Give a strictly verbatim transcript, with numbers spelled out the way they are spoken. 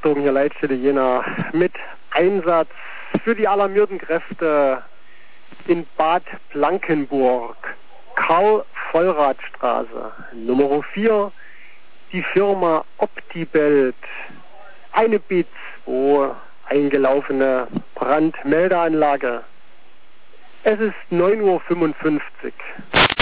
Achtung, hier Leitstelle Jena mit Einsatz für die alarmierten Kräfte in Bad Blankenburg, Karl-Vollrath-Straße, Nummer vier, die Firma Optibelt, eine B zwei eingelaufene Brandmeldeanlage. Es ist neun Uhr fünfundfünfzig.